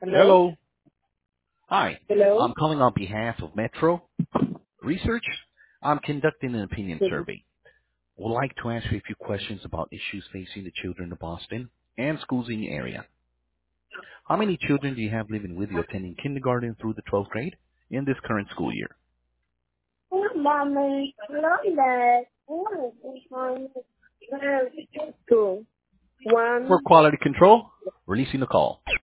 Hello? Hello. Hi. Hello? I'm calling on behalf of Metro Research. I'm conducting an opinion Good. survey. I would like to ask you a few questions about issues facing the children of Boston and schools in the area. How many children do you have living with you attending kindergarten through the 12th grade in this current school year? Mommy, two. For One. quality control, releasing the call.